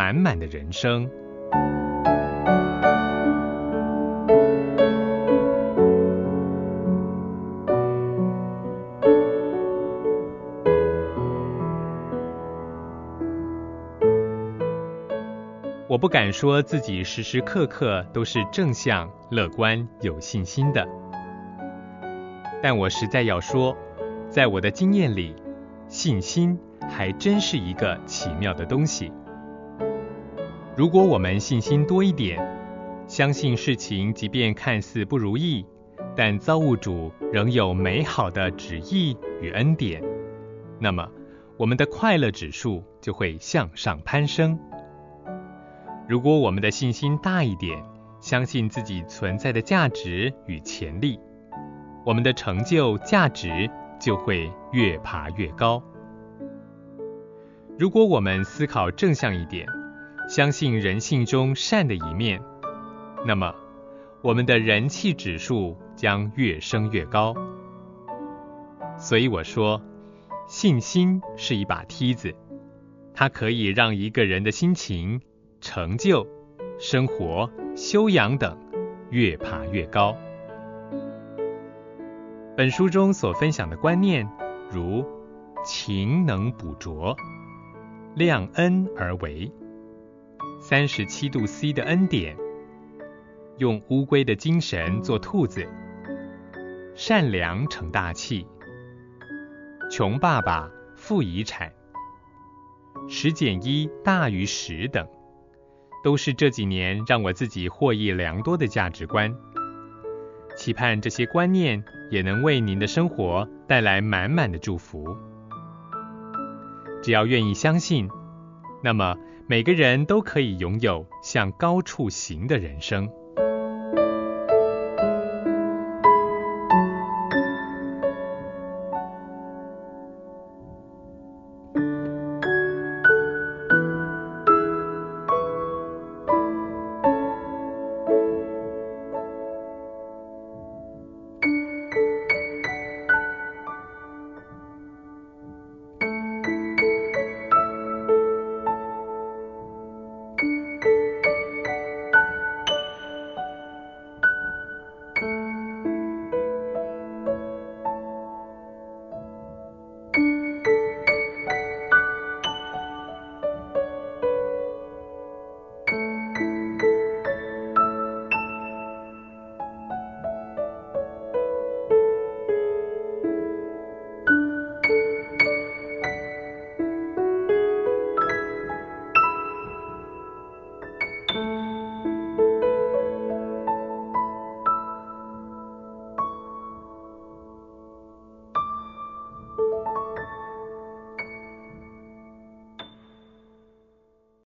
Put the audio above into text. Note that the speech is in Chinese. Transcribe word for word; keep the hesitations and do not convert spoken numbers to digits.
满满的人生。我不敢说自己时时刻刻都是正向、乐观、有信心的，但我实在要说，在我的经验里，信心还真是一个奇妙的东西。如果我们信心多一点，相信事情即便看似不如意，但造物主仍有美好的旨意与恩典，那么我们的快乐指数就会向上攀升。如果我们的信心大一点，相信自己存在的价值与潜力，我们的成就价值就会越爬越高。如果我们思考正向一点，相信人性中善的一面，那么我们的人气指数将越升越高。所以我说，信心是一把梯子，它可以让一个人的心情、成就、生活、修养等越爬越高。本书中所分享的观念，如勤能补拙、量恩而为、三十七度 C 的恩典、用乌龟的精神做兔子、善良成大器、穷爸爸富遗产、十减一大于十等，都是这几年让我自己获益良多的价值观。期盼这些观念也能为您的生活带来满满的祝福。只要愿意相信，那么每个人都可以拥有向高处行的人生。